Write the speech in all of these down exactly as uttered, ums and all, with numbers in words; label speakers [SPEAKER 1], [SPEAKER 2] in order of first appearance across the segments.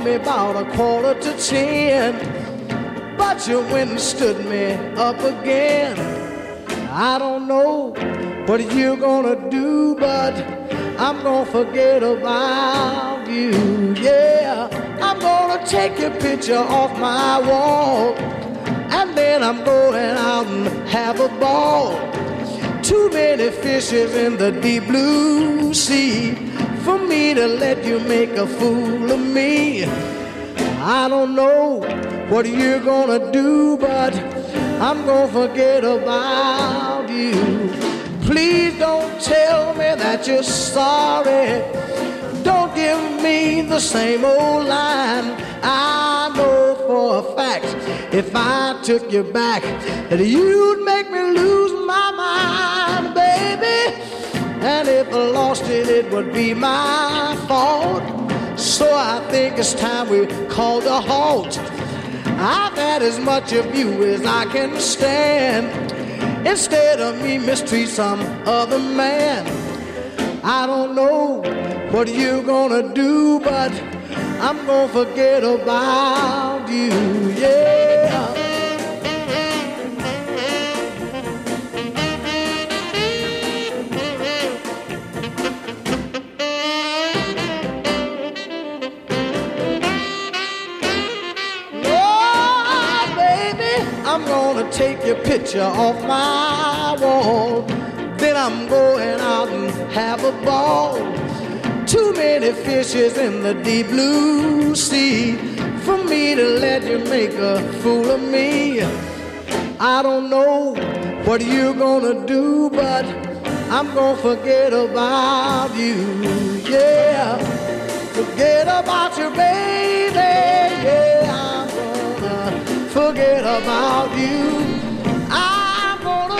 [SPEAKER 1] me about a quarter to ten, but you went and stood me up again. I don't know what you're gonna do, but I'm gonna forget about you, yeah. I'm gonna take your picture off my wall, and then I'm going out and have a ball. Too many fishes in the deep blue sea for me to let you make a fool of me. I don't know what you're gonna do, but I'm gonna forget about you. Please don't tell me that you're sorry. Don't give me the same old line. I know for a fact if I took you back that you'd make me lose my mind, baby. And if I lost it, it would be my fault. So I think it's time we called a halt. I've had as much of you as I can stand. Instead of me mistreat some other man. I don't know what you're gonna do, but I'm gonna forget about you, yeah. I'm gonna take your picture off my wall, then I'm going out and have a ball. Too many fishes in the deep blue sea for me to let you make a fool of me. I don't know what you're gonna do, but I'm gonna forget about you, yeah. Forget about you, baby, yeah. I'm gonna forget about you. I'm gonna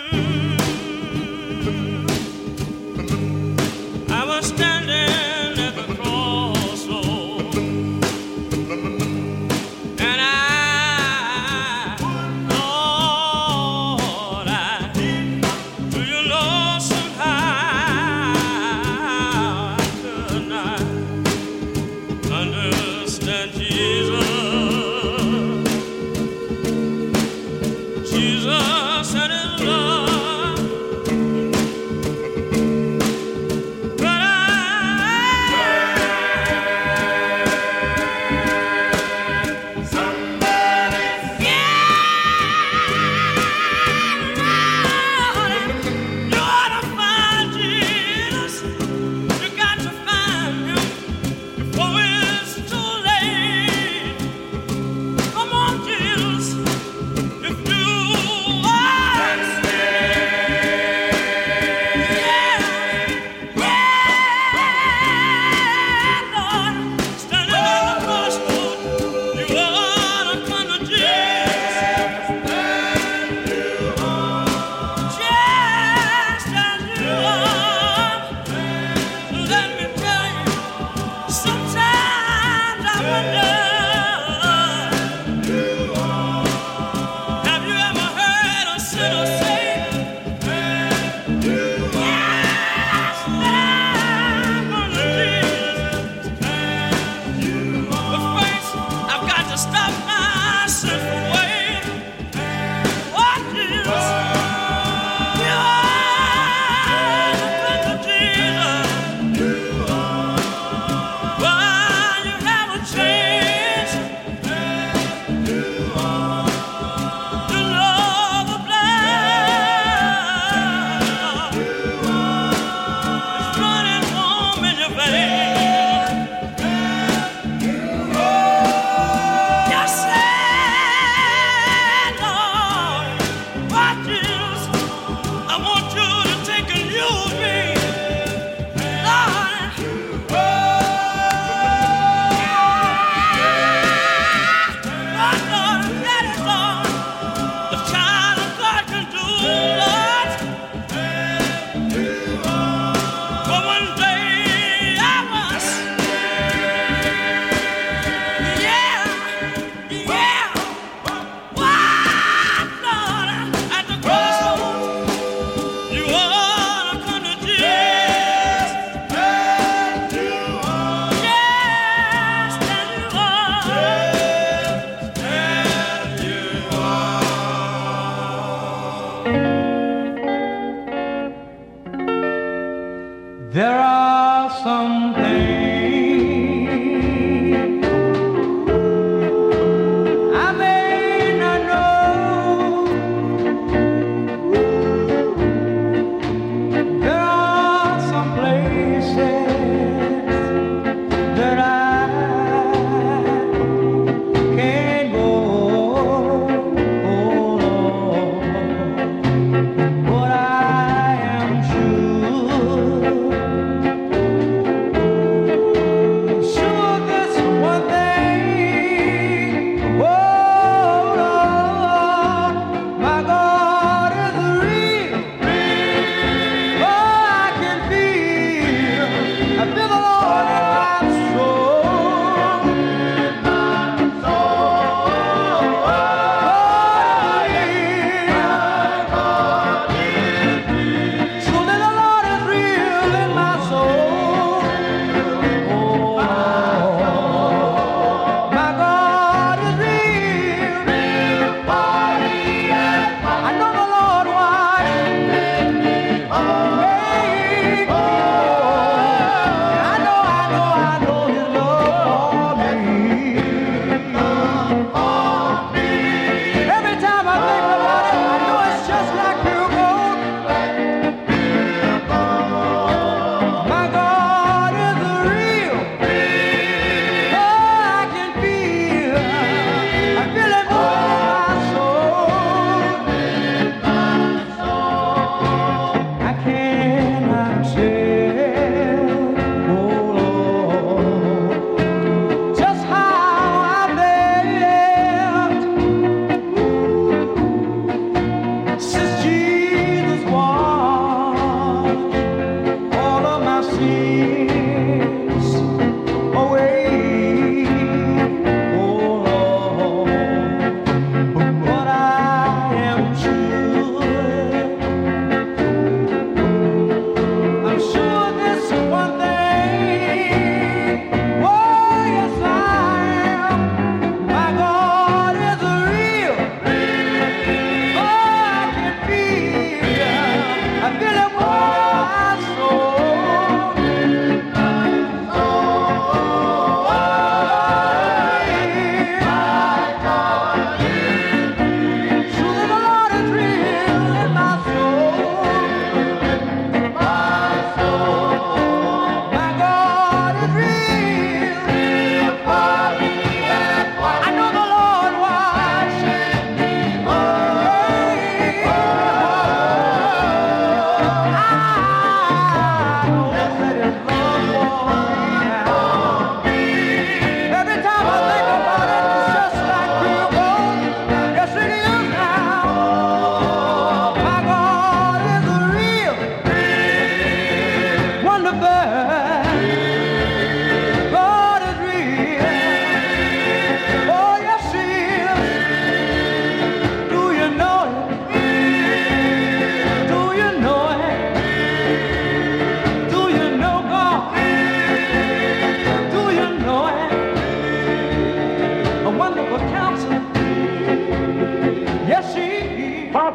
[SPEAKER 2] But I am sure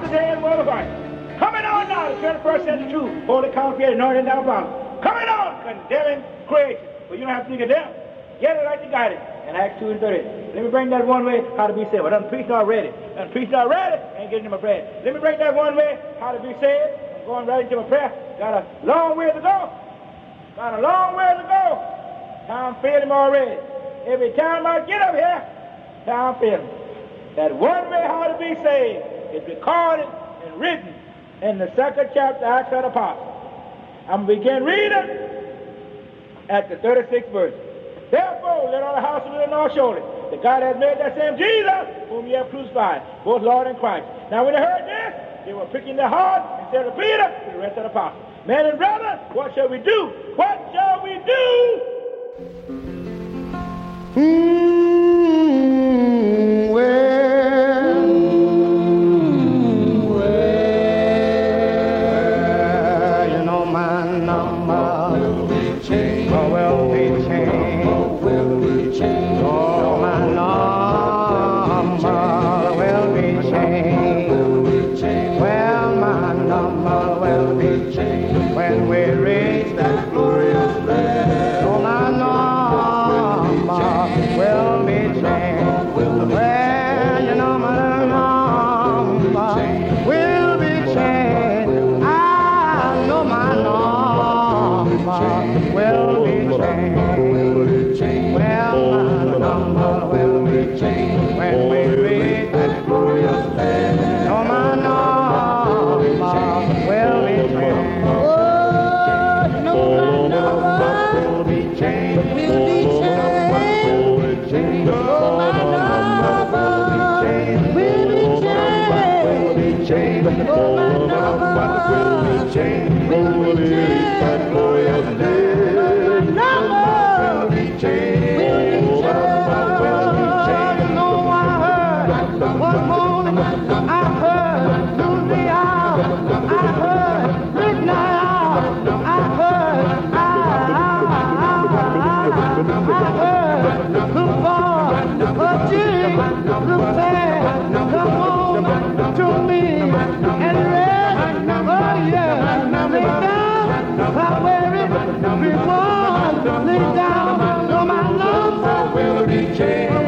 [SPEAKER 2] the day of the word of God. Coming on now, the twenty-first century truth, holy counterfeit, anointed down bottom. Coming on, condemning creation. But you don't have to think of them. Get it like you got it. In Acts two and thirty. Let me bring that one way, how to be saved. I done preached already. I done preached already, ain't getting to my prayer. Let me bring that one way, how to be saved. I'm going right into my prayer. Got a long way to go. Got a long way to go. Time failing already. Every time I get up here, time failing. That one way how to be saved is recorded and written in the second chapter of Acts of the Apostles. I'm going to begin reading at the thirty-sixth verse. Therefore, let all the house of the Lord surely that God has made that same Jesus whom ye have crucified, both Lord and Christ. Now when they heard this, they were pricking their heart and said to Peter and the rest of the apostles, men and brethren, what shall we do? What shall we do?
[SPEAKER 1] Mm, well, well, you know my number will be changed. Oh, will be changed. Oh, will be changed. Oh, my number will be changed. Well, my number will be changed when we reach that glorious land. Oh, my number will be changed. Well, you know my number will be changed. I know my number will be changed. Well, my number will be changed when we reach that glorious land. Oh, my number will be changed. Oh, you know my number will be changed. Will be changed. Oh, my number will be changed. Oh, my number will be changed. Will be changed. That glorious day. My number will be changed. Will be changed. You know I heard one morning. I heard noonday hour. I heard midnight hour. I heard. I, I, I heard. Look forward, oh Jesus, look back, come on to me and rest, oh yeah, lay down, I'm weary, be warm, lay down, so my number will be changed,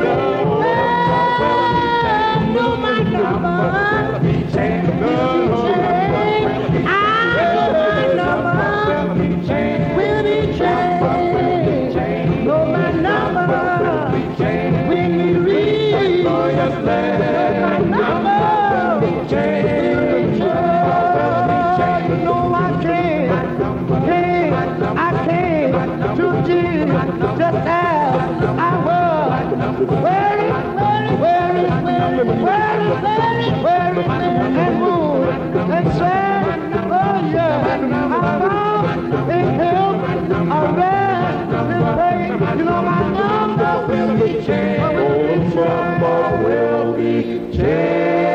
[SPEAKER 1] no my number will be changed, I know my number will be changed, will be changed, no my number. When we reach glorious land, my number will change. You know I came, came, I came to Jesus just as I was. Weary, weary, weary, weary, weary, and moved and sad. Oh yeah, I found in Him a rest and faith. You know my number will be changed. Oh, number will be changed.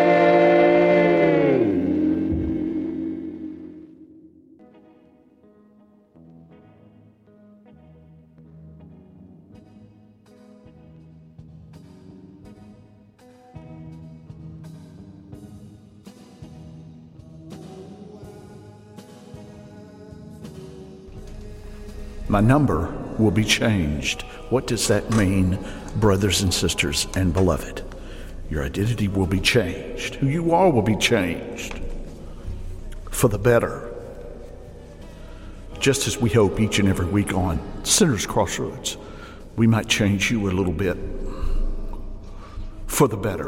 [SPEAKER 3] My number will be changed. What does that mean, brothers and sisters and beloved? Your identity will be changed. Who you are will be changed for the better. Just as we hope each and every week on Sinner's Crossroads, we might change you a little bit for the better.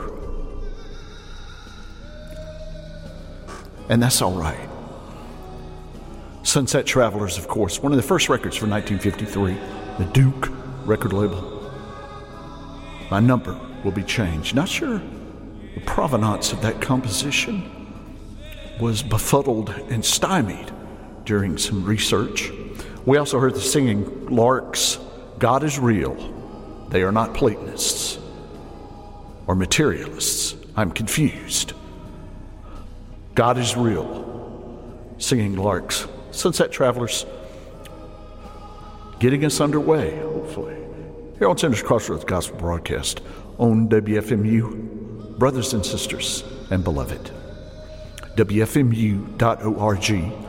[SPEAKER 3] And that's all right. Sunset Travelers, of course, one of the first records from nineteen fifty-three, the Duke record label. My number will be changed. Not sure the provenance of that composition, was befuddled and stymied during some research. We also heard the singing larks, God is real. They are not Platonists or materialists. I'm confused. God is real. Singing larks. Sunset Travelers, getting us underway, hopefully. Here on Sinner's Crossroads Gospel Broadcast on W F M U, brothers and sisters and beloved. W F M U dot org.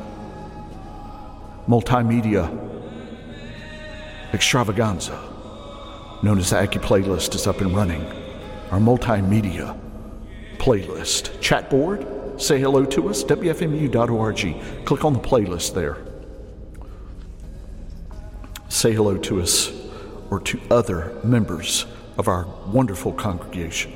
[SPEAKER 3] Multimedia extravaganza known as the Aki Playlist is up and running. Our multimedia playlist. Chat board, say hello to us, W F M U dot org. Click on the playlist there. Say hello to us or to other members of our wonderful congregation.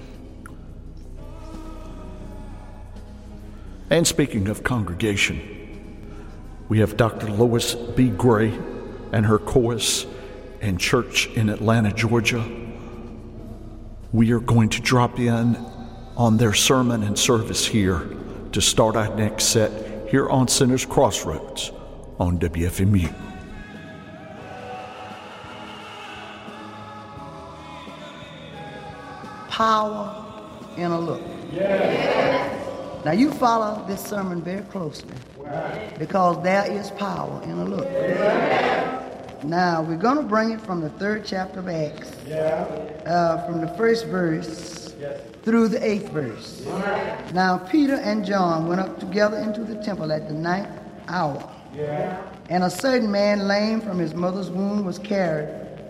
[SPEAKER 3] And speaking of congregation, we have Doctor Lois B. Gray and her chorus and church in Atlanta, Georgia. We are going to drop in on their sermon and service here to start our next set here on Sinners Crossroads on W F M U.
[SPEAKER 4] Power in a look. Yeah. Now you follow this sermon very closely, because there is power in a look. Yeah. Now we're going to bring it from the third chapter of Acts, yeah. uh, from the first verse yes. through the eighth verse. Right. Now Peter and John went up together into the temple at the ninth hour, yeah. and a certain man lame from his mother's womb was carried,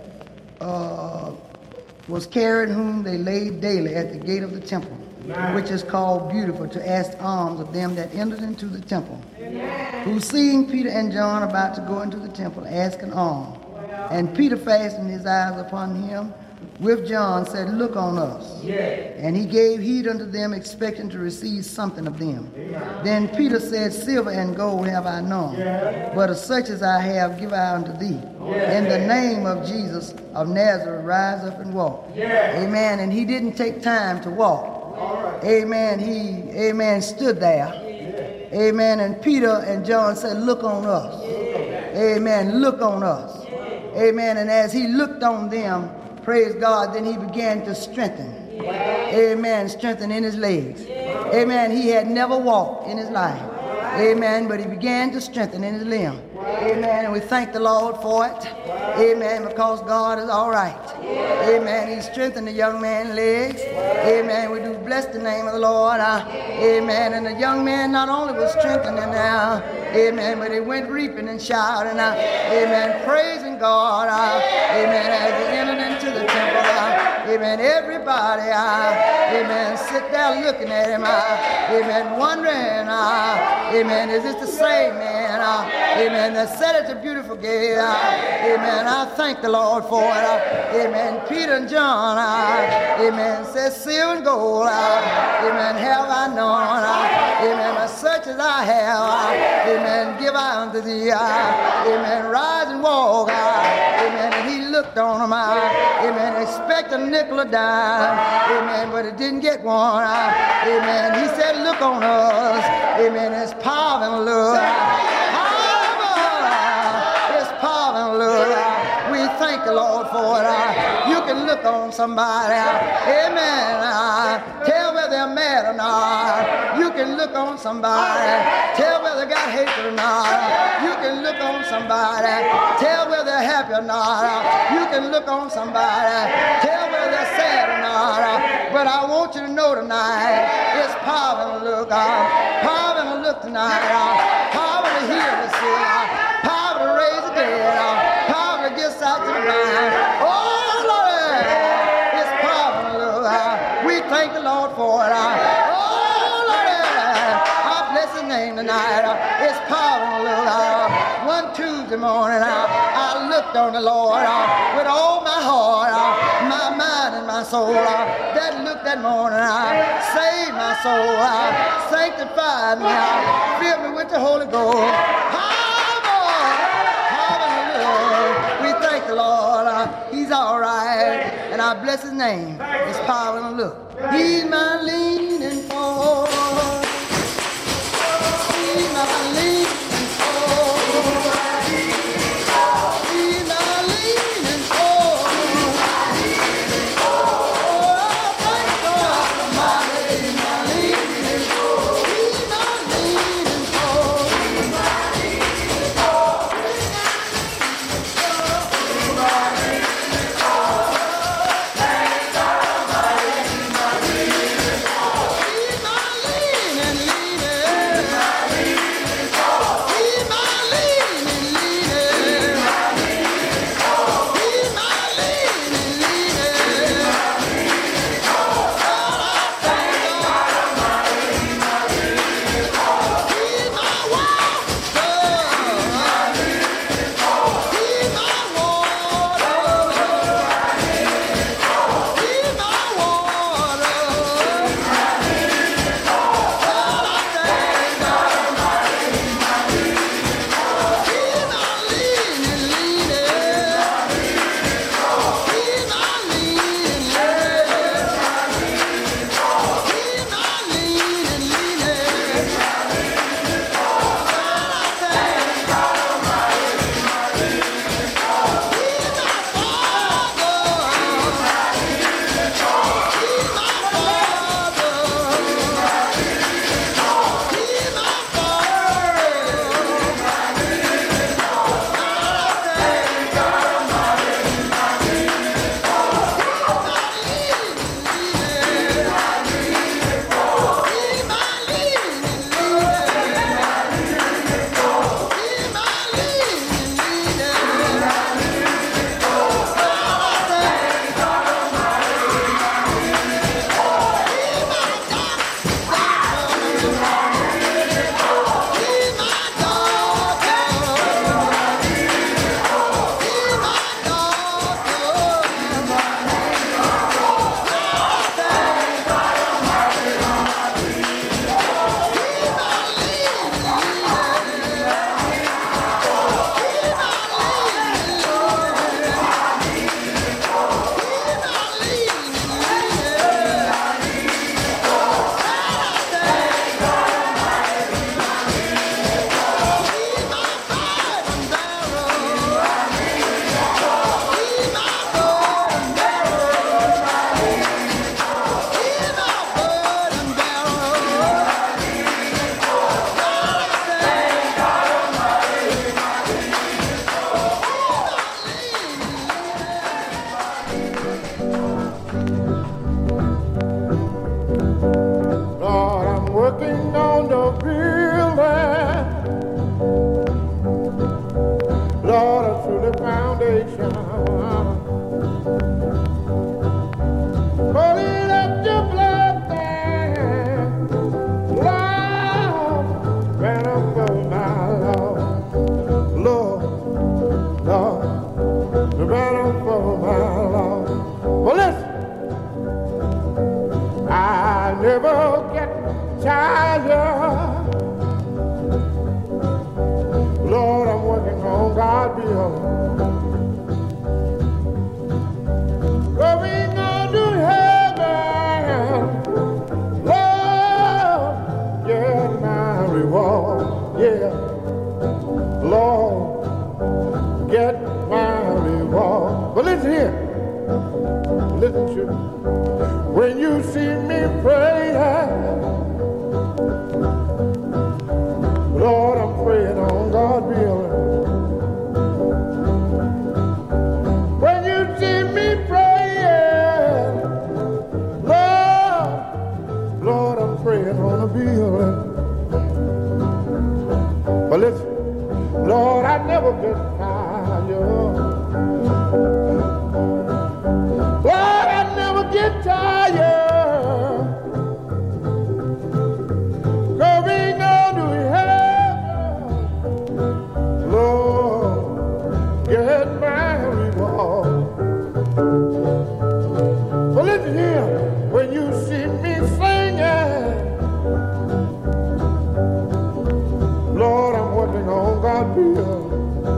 [SPEAKER 4] uh, was carried whom they laid daily at the gate of the temple, Amen. Which is called Beautiful, to ask alms of them that entered into the temple. Amen. Who, seeing Peter and John about to go into the temple, asked an alms. And Peter fastened his eyes upon him with John, said, Look on us. Yes. And he gave heed unto them, expecting to receive something of them. Amen. Then Peter said, Silver and gold have I none, yes. but of such as I have give I unto thee. Yes. In the name of Jesus of Nazareth, rise up and walk. Yes. Amen. And he didn't take time to walk. Right. Amen. He, amen, stood there. Yes. Amen. And Peter and John said, Look on us. Yes. Amen. Look on us. Yes. Amen. And as he looked on them, praise God, then he began to strengthen. Yes. Amen. Strengthen in his legs. Yes. Amen. He had never walked in his life. Amen. But he began to strengthen in his limb. Amen. And we thank the Lord for it. Amen. Because God is all right. Amen. He strengthened the young man's legs. Amen. We do bless the name of the Lord. Uh, amen. And the young man not only was strengthened now, amen, but he went reaping and shouting. Uh, amen. Praising God. Uh, amen. As he entered into the temple. Uh, amen. Everybody. Uh, amen. Sit there looking at him. Uh, amen. Wondering. Uh, amen. Is this the same man? Uh, amen. That said at the beautiful gate. Uh, amen. I thank the Lord for it. Uh, amen. Peter and John. Uh, amen. Says silver and gold. Uh, amen. Have I known. Uh, amen. As such as I have. Uh, amen. Give I unto thee. Uh, amen. Rise and walk. Uh, amen. And he looked on him. Uh, amen. Expect a nickel or dime. Amen. But it didn't get one. Uh, amen. He said, Look on us. Amen. It's power and love. We thank the Lord for it. Uh, you can look on somebody. Uh, amen. Uh, tell whether they're mad or not. You can look on somebody. Tell whether they got hatred or not. You can look on somebody. Tell whether they're happy or not. You can look on somebody. Tell whether they're sad or not. But I want you to know tonight, it's power in the look. Uh, power in the look tonight. Uh, power to heal the sick. Uh, power to raise the dead. Uh, Gets out to the mind. Oh, Lord, it's power, Lord. We thank the Lord for it. Oh, Lord, I bless his name tonight. It's power, Lord. One Tuesday morning, I looked on the Lord with all my heart, my mind, and my soul. That look that morning, saved my soul, sanctified me, filled me with the Holy Ghost. The Lord, uh, he's all right, and I bless his name. His power and look. He's my leaning forward. He's my leaning forward. He's my leaning forward. Oh, thank God for my leaning, my leaning forward. He's my leaning forward. He's my leaning forward.
[SPEAKER 5] working on the building. Lord, up to the foundation. Put it up your blood there. Lord, better for my Lord. Lord, Lord, the better for my Lord. Well, listen. I never get tired. Lord, I'm working on God beyond. Going on to heaven. Lord, get my reward. Yeah. Lord, get my reward. But listen here. Listen to me. When you see me praying, Lord, I'm praying on God building. When you see me praying, Lord, Lord, I'm praying on a building. But listen, Lord, I never get tired. Lord, I never get tired. Going on to heaven. Lord, get my reward. But listen here, when you see me singing, Lord, I'm working on God building.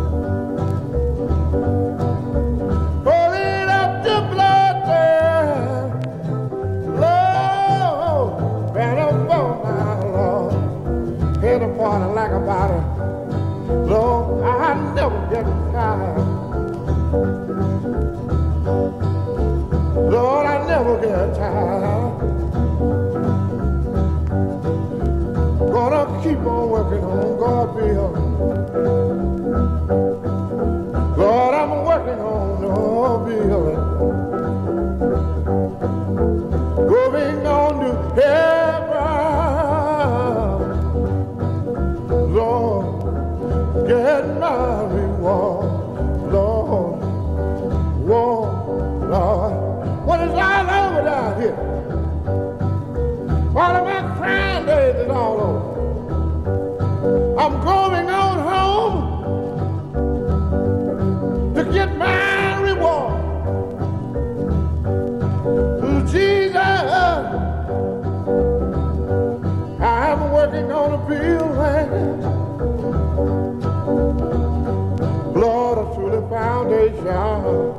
[SPEAKER 5] Party like a body. Lord, I never get tired. Lord, I never get tired. Gonna keep on working on God building. Lord, I'm working on the building. Going on to heaven. Lord, get my reward, Lord, Lord, Lord. When it's all over down here, all of my crying days is all over. I'm going on home to get my reward. Jesus, I'm working on a building. Lord, up to the foundation.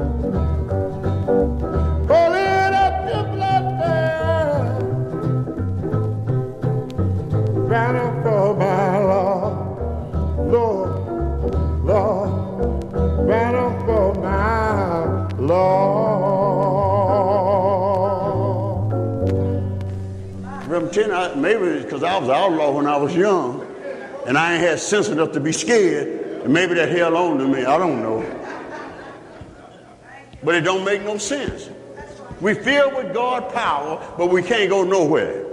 [SPEAKER 5] Pull it up your blood there. Banner for my Lord. Lord, Lord. Banner for my Lord.
[SPEAKER 6] Reverend Ten, I, maybe it's because I was an outlaw when I was young, and I ain't had sense enough to be scared. And maybe that held on to me, I don't know. But it don't make no sense. We filled with God's power, but we can't go nowhere.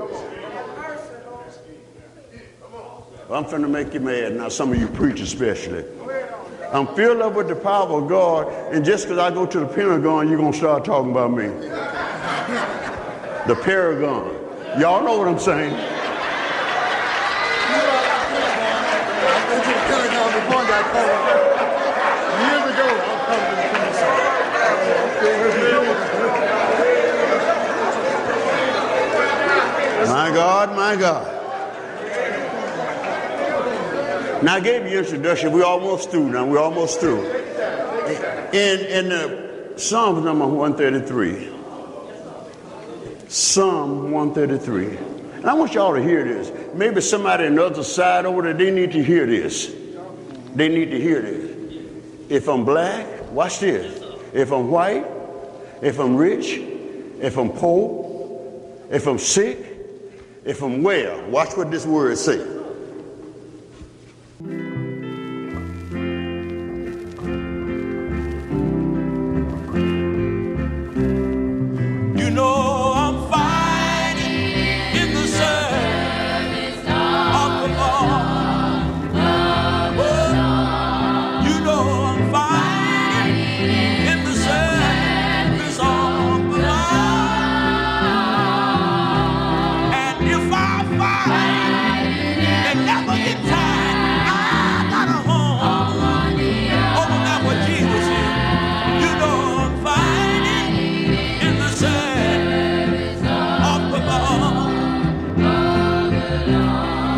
[SPEAKER 6] I'm finna make you mad now, some of you preachers especially. I'm filled up with the power of God, and just because I go to the Pentagon, you're going to start talking about me. The Paragon. Y'all know what I'm saying.
[SPEAKER 5] Before that call, years ago,
[SPEAKER 6] My God, my God. Now I gave you an introduction. We're almost through now. We're almost through. In, in the Psalms number one thirty-three. Psalm one thirty-three. And I want y'all to hear this. Maybe somebody on the other side over there, they need to hear this. They need to hear this. If I'm black, watch this. If I'm white, if I'm rich, if I'm poor, if I'm sick, if I'm well, watch what this word says.
[SPEAKER 7] You know I'm fighting in the sun.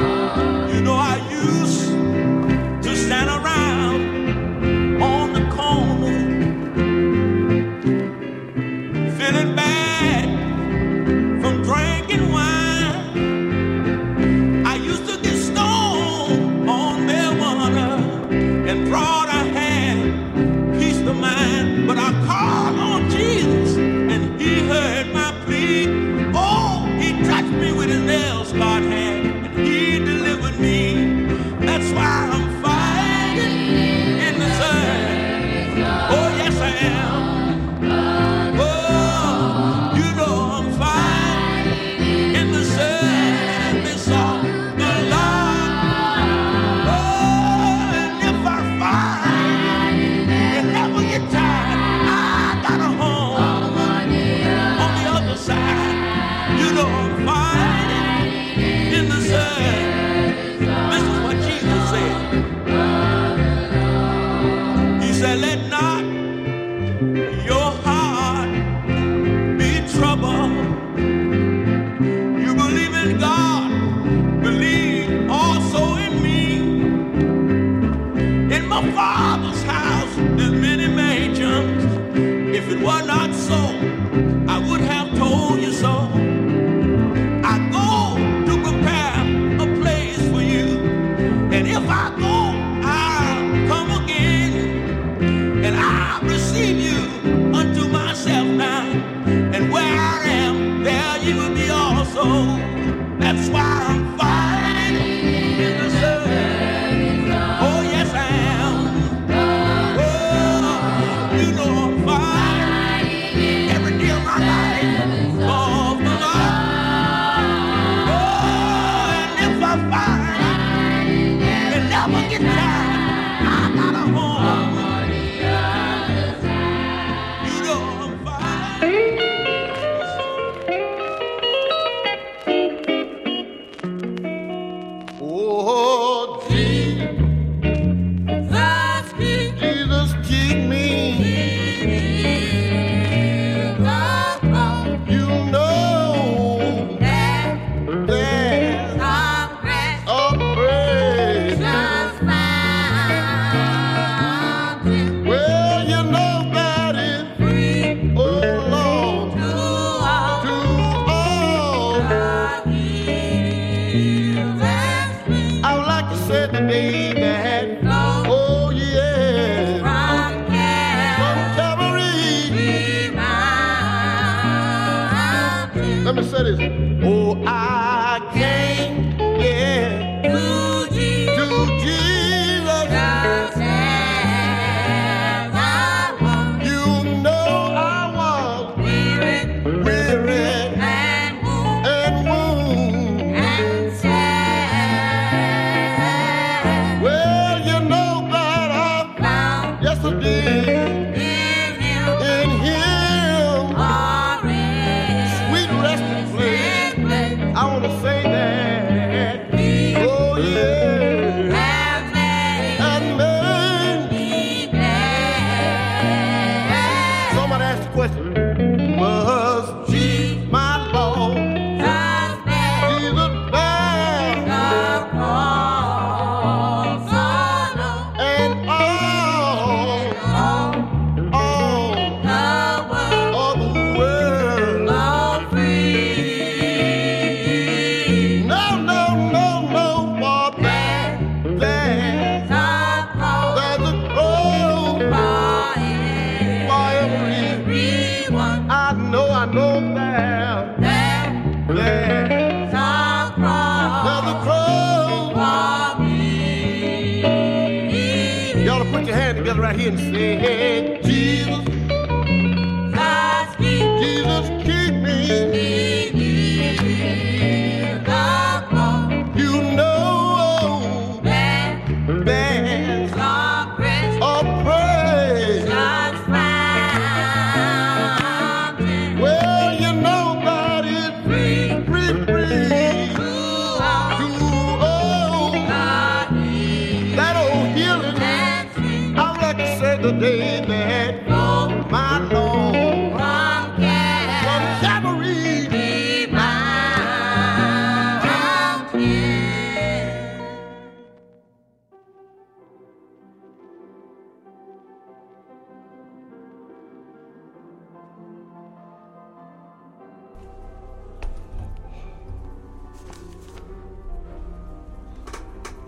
[SPEAKER 7] You know, I used to stand around on the corner feeling bad from drinking wine. I used to get stoned on marijuana and thought I had peace of mind, but I called on Jesus and he heard my plea. Oh, he touched me with his nail-scarred hand and he delivered me. That's why I'm fighting in the sun. Oh, yes I am. Oh, you know I'm fighting in the service of the Lord. Oh, and if I fight and never get tired, I got a home on the other side. You know I'm fighting in the sun. This is what Jesus said. He said, let not your heart be troubled. You believe in God, believe also in me. In my Father's house there's many mansions. If it were not so, I would have told you so. I go to prepare a place for you. And if I go, I'll come again. And I'll receive you unto myself now. And where I am, there you will be also. That's why I'm fighting in the sun. Oh, yes I am. Oh, you know I'm fighting every day of my life. Oh, the Lord. Oh, and if I fight and never get tired, I got a home. You know I'm fighting.
[SPEAKER 5] Oh, Jesus, Jesus, keep me. You know there's a praise. Well, you know that it's free, oh Lord, to all. I would like to say today that, oh yeah, from Calvary. Let me say this. Oh, I came, yeah, to Jesus. You know I was weary and wounded. Well, you know that I found, yes I did, in him, sweet resting place. I want to say that, oh yeah, and man, somebody asked the question, was Jesus my Lord? Jesus died and all, all of the world. No, no, no, no, for that, there's a cross for everyone. I know, I know that there's a cross. Y'all to put your hand together right here and say, hey, Jesus, Jesus, keep me. You know there's a praise. Well, you know that it's free, free, free. To all that old healing. I would like to say the day that my Lord from Calvary,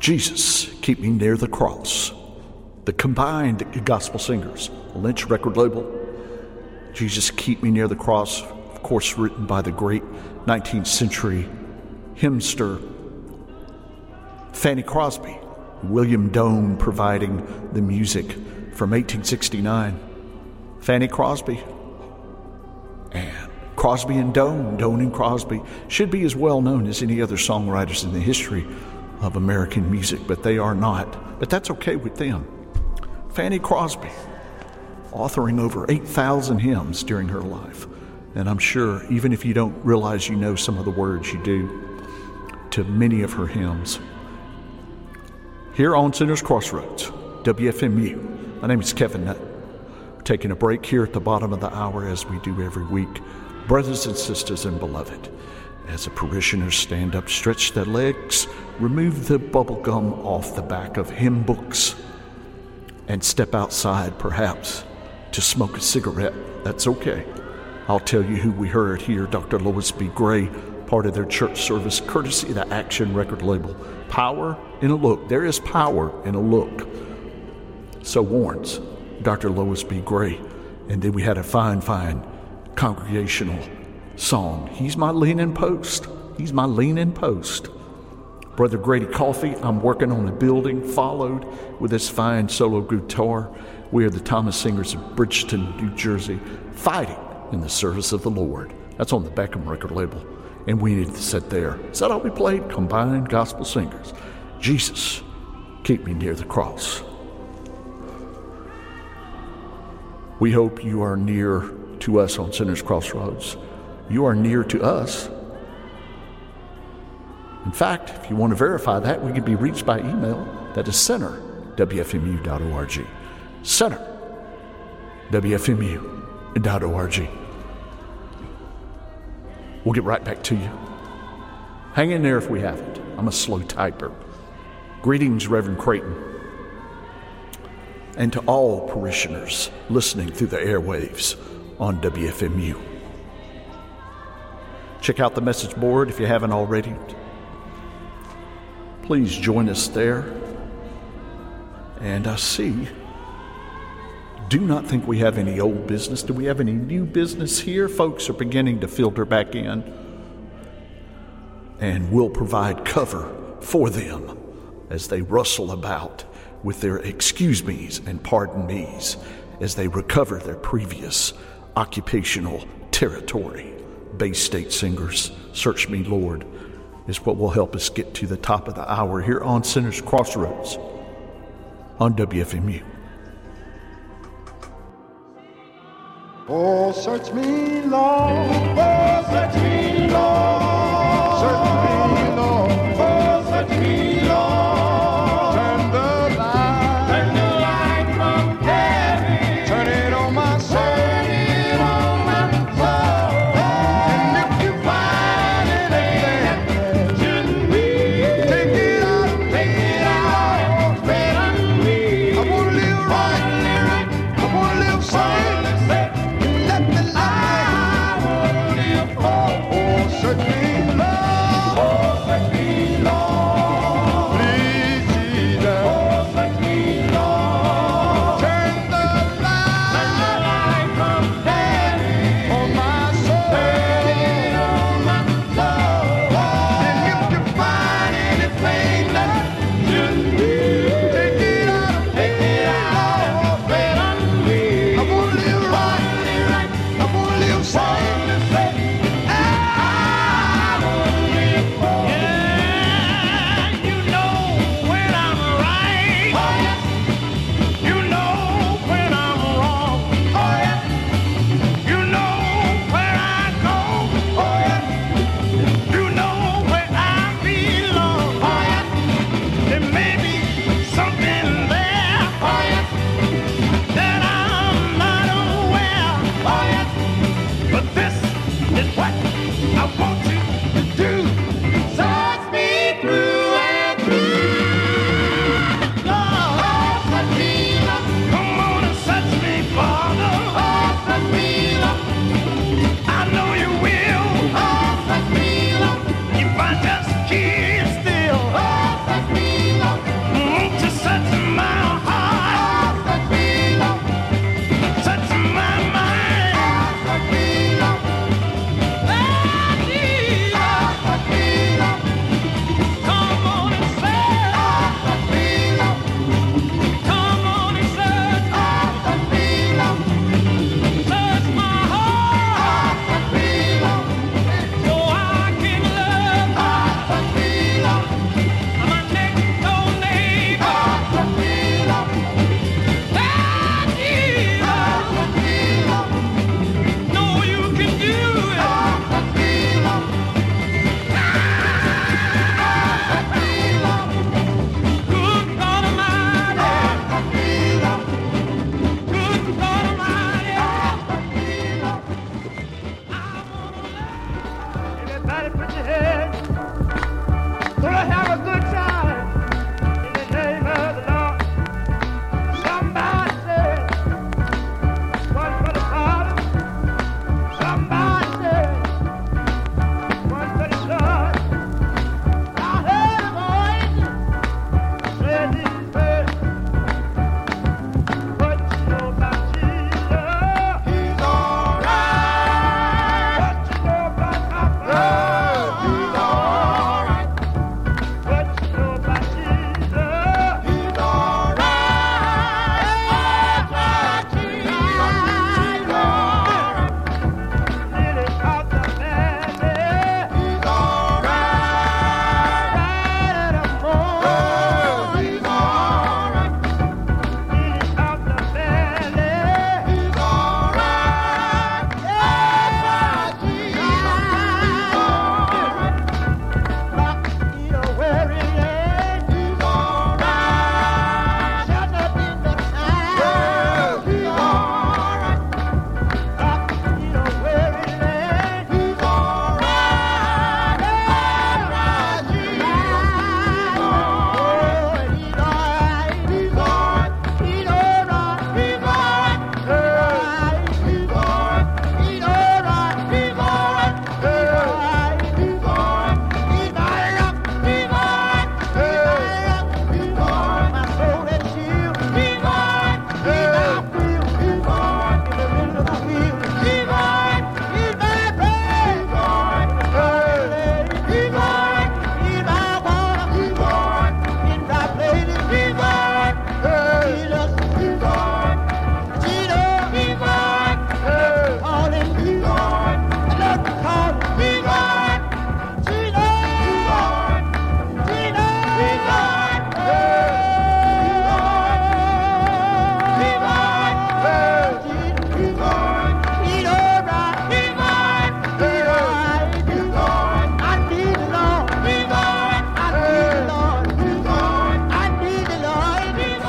[SPEAKER 3] Jesus, Keep Me Near the Cross. The combined gospel singers, Lynch record label. Jesus, Keep Me Near the Cross, of course, written by the great nineteenth century hymnster Fanny Crosby. William Doane providing the music from eighteen sixty-nine. Fanny Crosby and Crosby and Doane, Doane and Crosby, should be as well known as any other songwriters in the history of American music, but they are not. But that's okay with them. Fanny Crosby, authoring over eight thousand hymns during her life. And I'm sure, even if you don't realize you know some of the words, you do, to many of her hymns. Here on Sinners Crossroads, W F M U, my name is Kevin Nutt. We're taking a break here at the bottom of the hour, as we do every week. Brothers and sisters and beloved, as the parishioners stand up, stretch their legs, remove the bubble gum off the back of hymn books, and step outside, perhaps, to smoke a cigarette. That's okay. I'll tell you who we heard here. Doctor Lois B. Gray, part of their church service, courtesy of the Action record label. Power in a look. There is power in a look. So warns Doctor Lois B. Gray. And then we had a fine, fine congregational song. He's my leaning post. He's my leaning post. Brother Grady Coffey, I'm working on a building, followed with this fine solo guitar. We are the Thomas Singers of Bridgeton, New Jersey, fighting in the service of the Lord. That's on the Beckham record label. And we needed to sit there. Is that all we played? Combined gospel singers. Jesus, Keep Me Near the Cross. We hope you are near to us on Sinners Crossroads. You are near to us. In fact, if you want to verify that, we can be reached by email. That is center, W F M U dot org. Center, W F M U dot org. We'll get right back to you. Hang in there if we haven't. I'm a slow typer. Greetings, Reverend Creighton. And to all parishioners listening through the airwaves on W F M U. Check out the message board if you haven't already. Please join us there. And I see, do not think we have any old business. Do we have any new business here? Folks are beginning to filter back in. And we'll provide cover for them as they rustle about with their excuse me's and pardon me's as they recover their previous occupational territory. Bay State Singers, Search Me, Lord, is what will help us get to the top of the hour here on Sinners Crossroads on W F M U.
[SPEAKER 5] Oh, search me, Lord. Oh, search me, Lord. Search me, Lord. Oh, search me, Lord. Turn the light. Turn the light from heaven. Turn it on my soul. Turn it on my soul. And if you find anything shouldn't be, take it out. Take it out. Spread on me. I want to live right. I want to live safe. Let the light, I wanna live for. Oh, search me, Lord.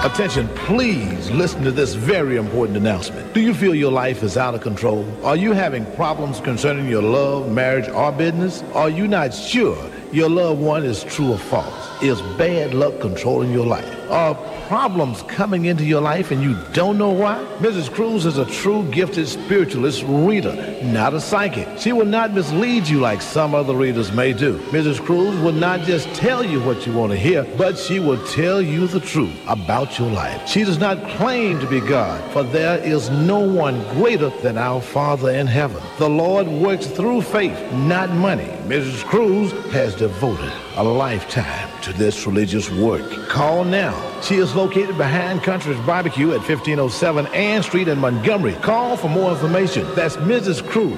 [SPEAKER 8] Attention, please listen to this very important announcement. Do you feel your life is out of control? Are you having problems concerning your love, marriage, or business? Are you not sure your loved one is true or false? Is bad luck controlling your life? Are problems coming into your life and you don't know why? Missus Cruz is a true gifted spiritualist reader, not a psychic. She will not mislead you like some other readers may do. Missus Cruz will not just tell you what you want to hear, but she will tell you the truth about your life. She does not claim to be God, for there is no one greater than our Father in heaven. The Lord works through faith, not money. Missus Cruz has devoted a lifetime to this religious work. Call now. She is located behind Country's Barbecue at fifteen oh seven Ann Street in Montgomery. Call for more information. That's Missus Cruz.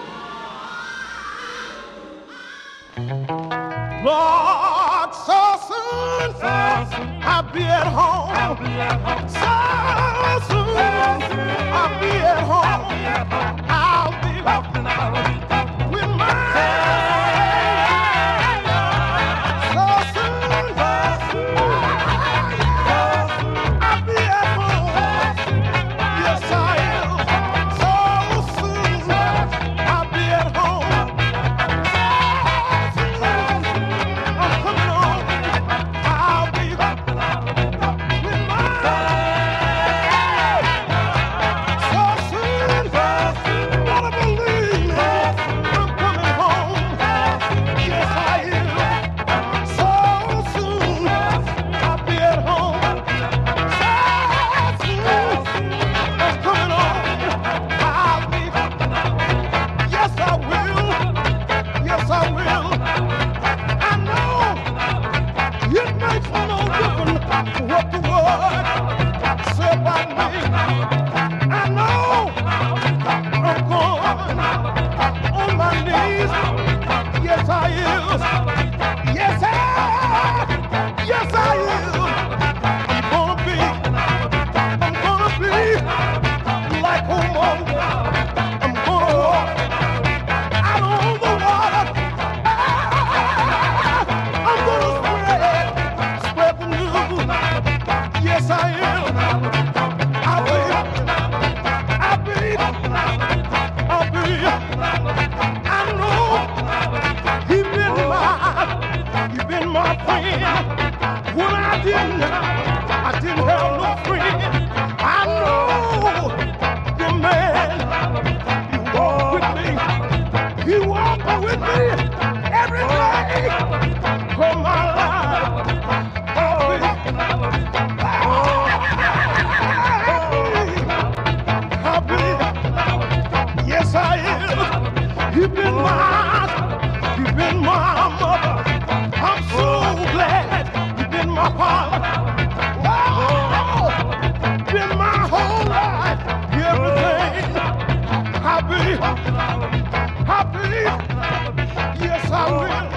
[SPEAKER 5] Lord, so soon, so soon I'll be at home. I'll be at home. So soon, I'll be at home. I'll be walking out with my so soon, so soon I'll be at home. Yes, I am. So soon I'll be at home. What the word said about me, I know I'm going on my knees. Yes, I is. Yes, I, yes, I is. I'm gonna be, I'm gonna be like home. I'm gonna walk out on the water. I'm gonna spread, spread the news. Yes, I am. I'll be, I'll be, I'll be. I know you've been my, you've been my friend. When I didn't, I didn't have no friend. I know the man, you walk with me, you walk with me every day of my life. I'll be, yes, I am. You've been my, you've been my mother. I'm so glad you've been my father. Oh, been my whole life, everything. Happy, happy. Yes, I will.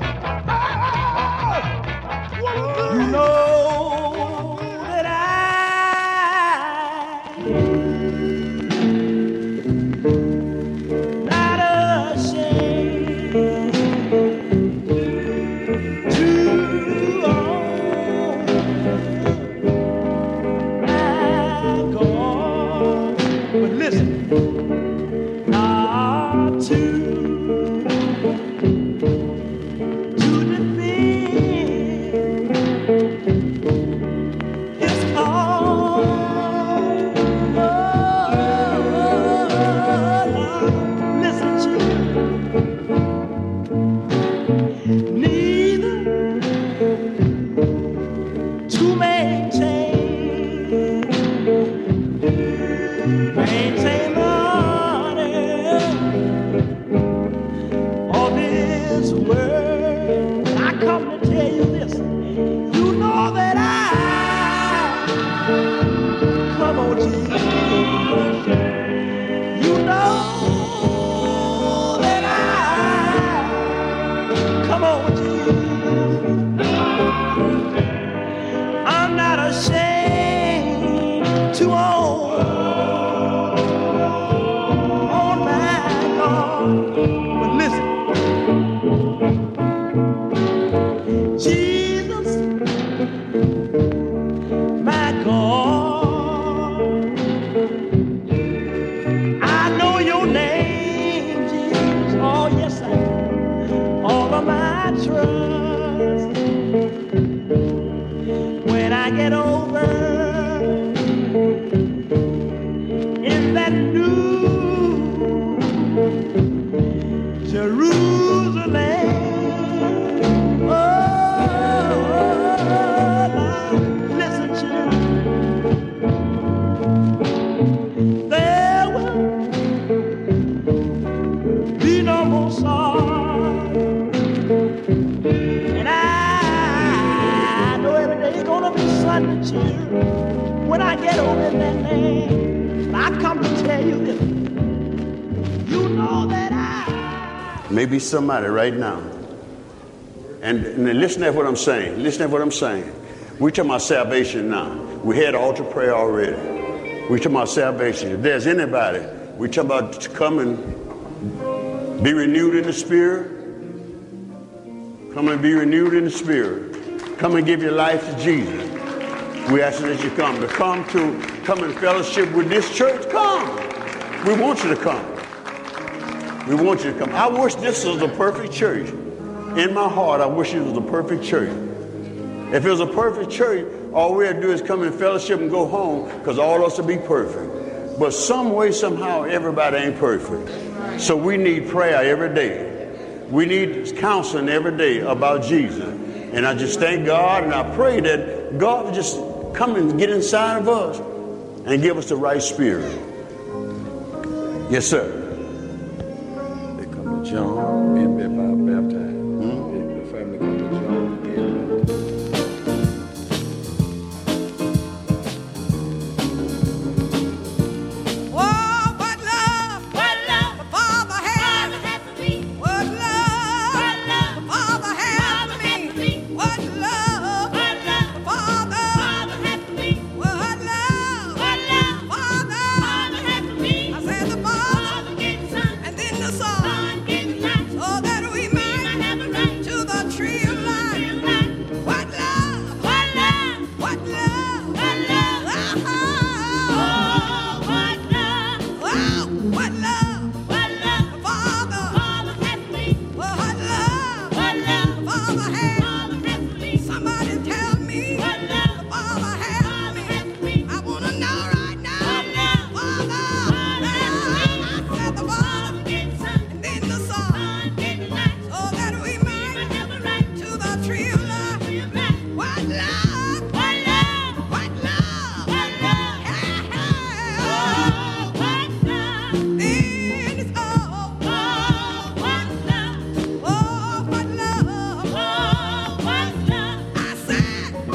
[SPEAKER 5] Oh, you know that I my
[SPEAKER 1] I get over in that new Jerusalem. Oh, listen, children, there will be no more sorrow, and I know every day is gonna be Sunday, children, when I get over in that land. But I come to tell you this, you know that I
[SPEAKER 6] Maybe somebody right now. And, and listen to what I'm saying. Listen to what I'm saying. We're talking about salvation now. We had altar prayer already. We're talking about salvation. If there's anybody, we're talking about to come and be renewed in the spirit. Come and be renewed in the spirit. Come and give your life to Jesus. We ask that you come. To come to come in fellowship with this church, come. We want you to come. We want you to come. I wish this was a perfect church. In my heart, I wish it was a perfect church. If it was a perfect church, all we have to do is come in fellowship and go home, because all of us will be perfect. But some way, somehow, everybody ain't perfect. So we need prayer every day. We need counseling every day about Jesus. And I just thank God, and I pray that God will just come and get inside of us and give us the right spirit. Yes, sir.
[SPEAKER 9] John being baptized. Hmm? The family come to John being
[SPEAKER 1] Oh, what love, what love the Father has for me. What love, what love the Father has for me. What love, what love the Father has for me. What love, what love the Father has for me. I said the Father gave the Son, and then the Son. So that we might have a right to the tree of life. What love, what love, what love, what love, oh, what love, oh, what love, what love, the Father, Father has me. What love, what love, the Father has me. Somebody tell me what love the Father has me. I want to know right now. What love, Father, I said the Father, and then the Son. So that we might have a right to the tree of life. What love, what love, what love, what love, oh, what love, then it's oh, oh, what love, oh, what love, oh, what love, I said, oh,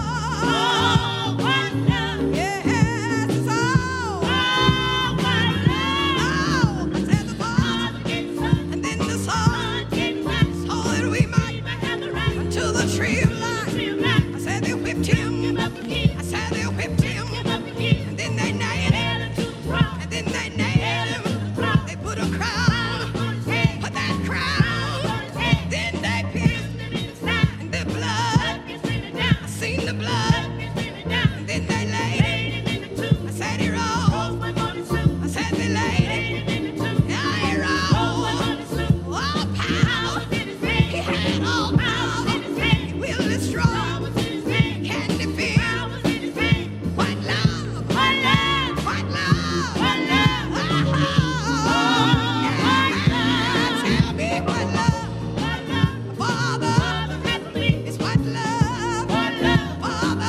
[SPEAKER 1] what love, yes, it's oh, what love, oh, I said the Father, and then the Son, so that we might have the right to the tree of life. I said they whipped him, I said they whipped him, and then they nailed him, and then they nailed him, they put a crown, put that crown, then they pierced him and the blood, I seen the blood, and then they laid him, I said he rose, I said they laid him, yeah, he rose, all power, he had all power, he will destroy, can defeat, what love, what love, what love, what love, oh, tell me what love, Father, it's what love, Father,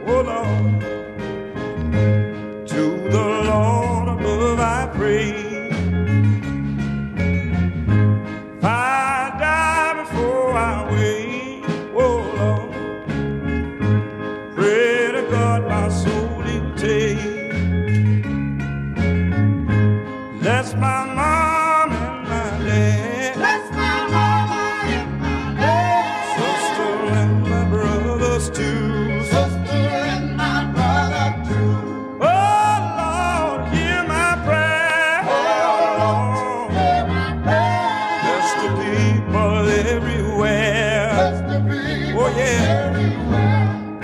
[SPEAKER 7] oh Lord. To the Lord above I pray. If I die before I wake, oh Lord, pray to God my soul He will take. Bless my mom and my dad. Bless my mama and my dad. Sister and my brothers too. Sister and my brother too. Oh Lord, hear my prayer. Oh Lord, hear my prayer. Bless the people everywhere. Bless the people oh, yeah. everywhere.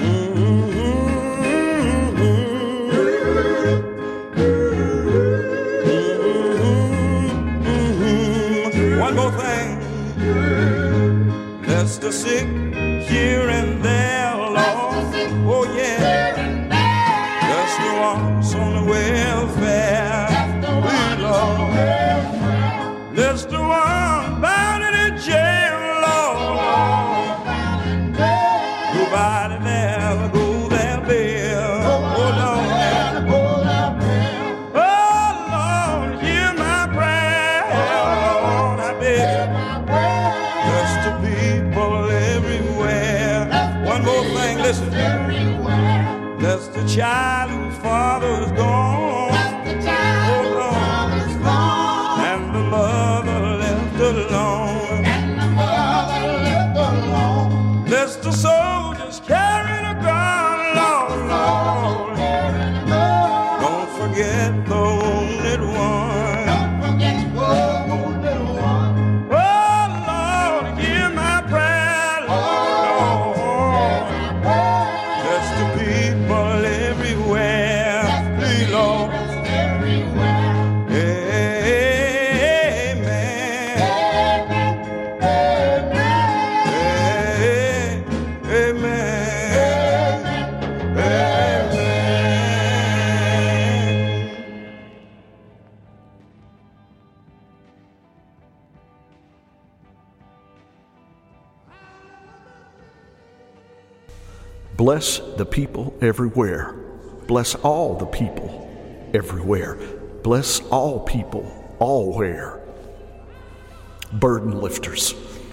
[SPEAKER 7] One more thing, bless the sick here and there, Lord. Oh yeah, bless the ones on the welfare, please, Lord. Bless the ones bound in the jail, Lord. Nobody never go their bail. Oh Lord. Listen, that's the child whose father is gone. That's the child whose father is gone. And the mother left alone. And the mother left alone. That's the soldiers carrying a gun, Lord. Don't forget the wounded one. Don't forget the wounded one. Oh Lord, hear my prayer, Lord. People everywhere, please, Lord. Amen. Amen. Amen.
[SPEAKER 3] Bless the people everywhere. Bless all the people everywhere. Bless all people, allwhere. Burden lifters.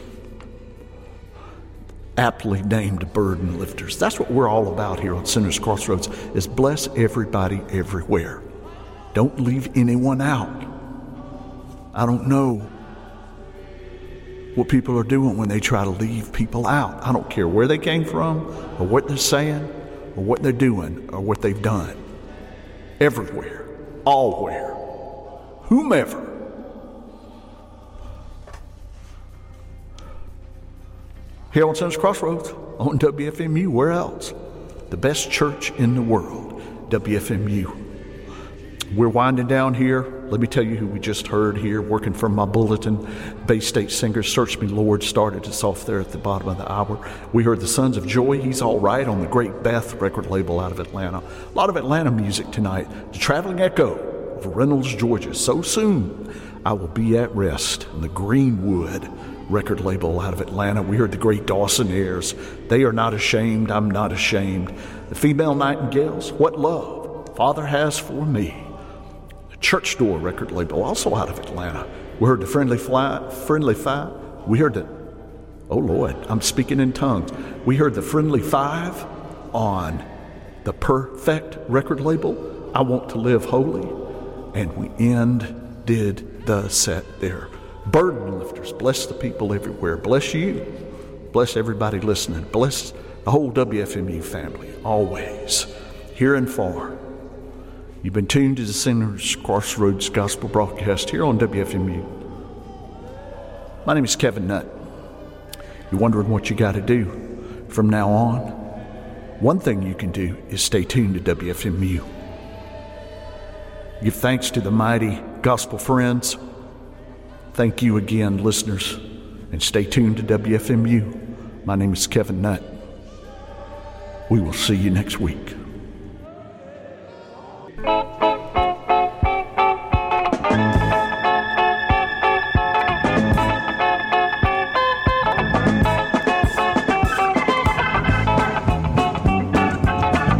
[SPEAKER 3] Aptly named burden lifters. That's what we're all about here on Sinners Crossroads, is bless everybody everywhere. Don't leave anyone out. I don't know what people are doing when they try to leave people out. I don't care where they came from or what they're saying or what they're doing or what they've done. Everywhere, allwhere, whomever. Here on Sinners Crossroads, on W F M U, where else? The best church in the world, W F M U. We're winding down here. Let me tell you who we just heard here, working from my bulletin. Bay State singer Search Me Lord started us off there at the bottom of the hour. We heard the Sons of Joy, He's All Right, on the Great Beth record label out of Atlanta. A lot of Atlanta music tonight. The Traveling Echo of Reynolds, Georgia. So soon I Will Be at Rest on the Greenwood record label out of Atlanta. We heard the great Dawsonaires. They Are Not Ashamed, I'm Not Ashamed. The Female Nightingales, What Love Father Has for Me. The Church Door record label, also out of Atlanta. We heard the Friendly Fly, Friendly Five. We heard the, oh Lord, I'm speaking in tongues. We heard the Friendly Five on the Perfect record label, I Want to Live Holy. And we ended the set there. Burden lifters, bless the people everywhere. Bless you. Bless everybody listening. Bless the whole W F M U family, always, here and far. You've been tuned to the Sinners Crossroads Gospel broadcast here on W F M U. My name is Kevin Nutt. You're wondering what you got to do from now on? One thing you can do is stay tuned to W F M U. Give thanks to the mighty gospel friends. Thank you again, listeners, and stay tuned to W F M U. My name is Kevin Nutt. We will see you next week.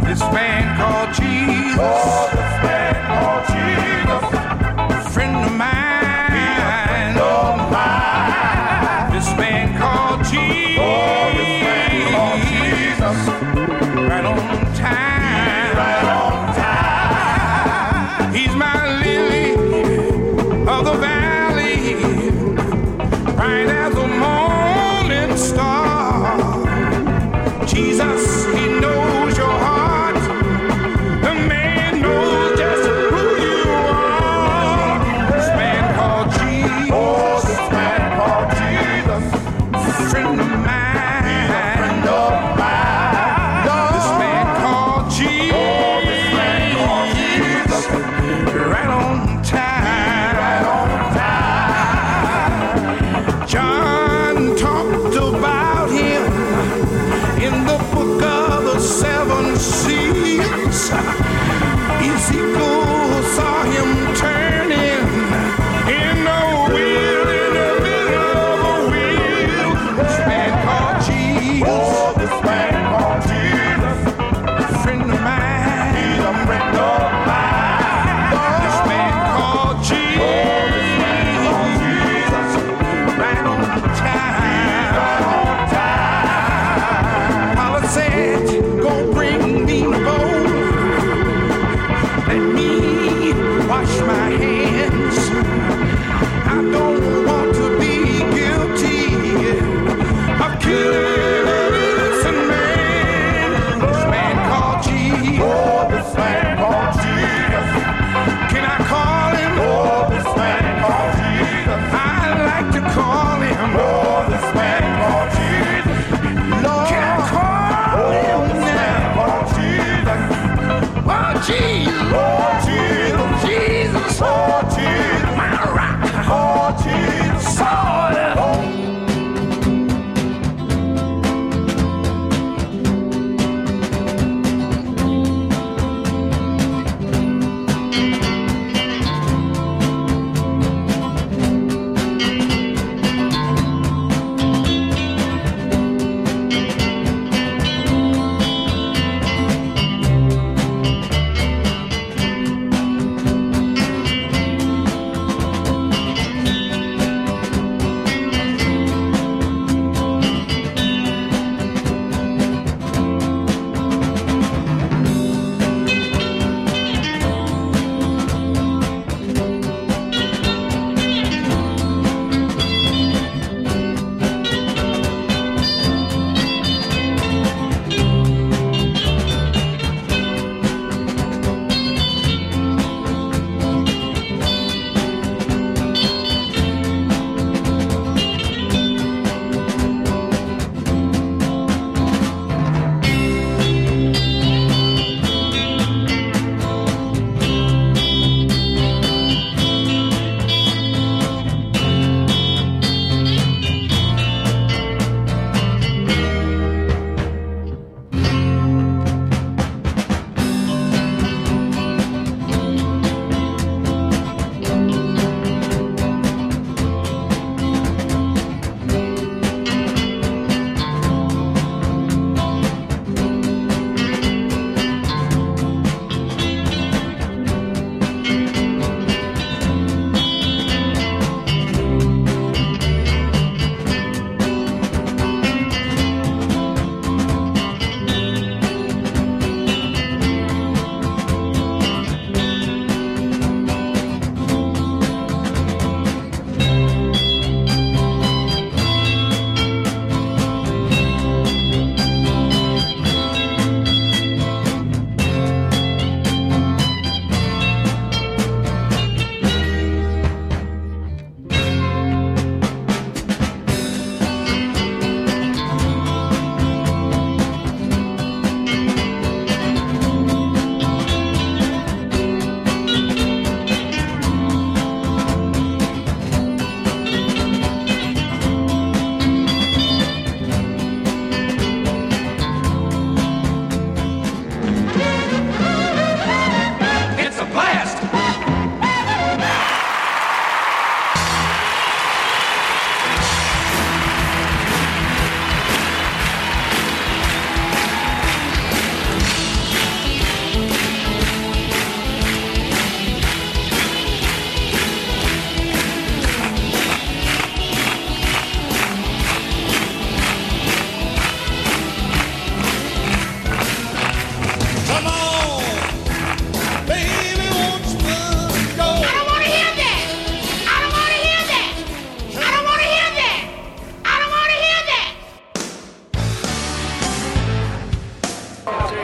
[SPEAKER 5] This man called Jesus. Oh, this man called Jesus. A friend of mine. Friend of mine. This man called Jesus. Oh, this man called Jesus. Right on time. Right on time. He's my lily of the valley. Bright as a morning star. Jesus, he knows your heart. The man knows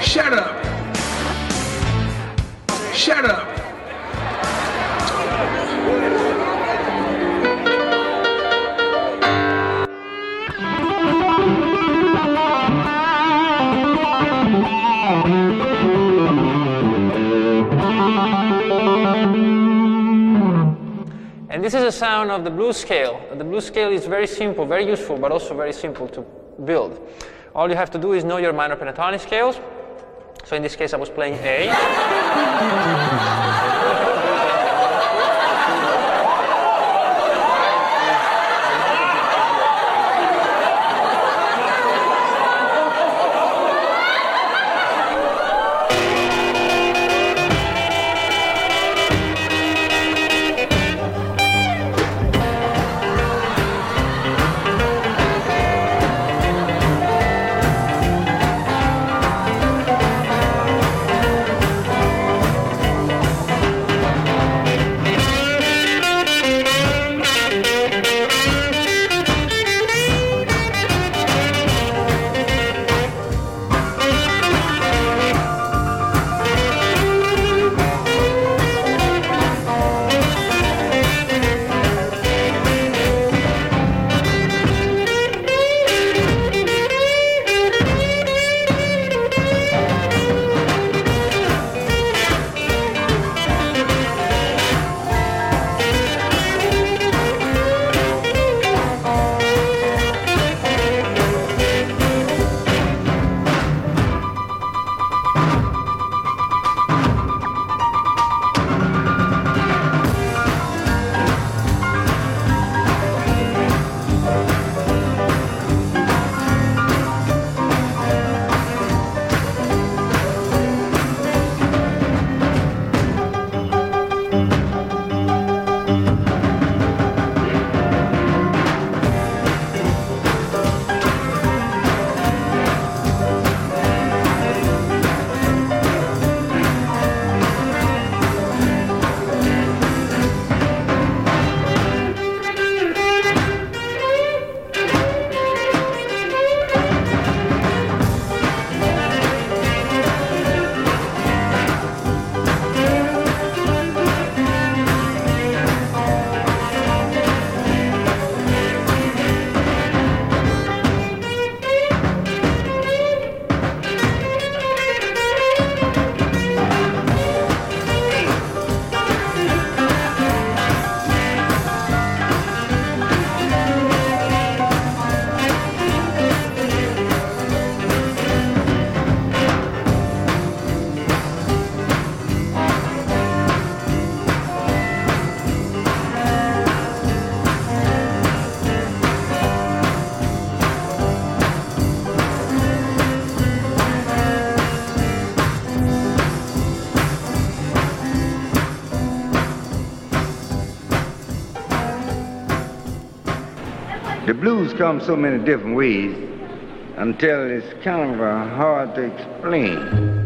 [SPEAKER 10] Shut up. Shut up.
[SPEAKER 11] And this is a sound of the blues scale. The blues scale is very simple, very useful, but also very simple to build. All you have to do is know your minor pentatonic scales. So in this case I was playing A.
[SPEAKER 12] The blues come so many different ways until it's kind of uh, hard to explain.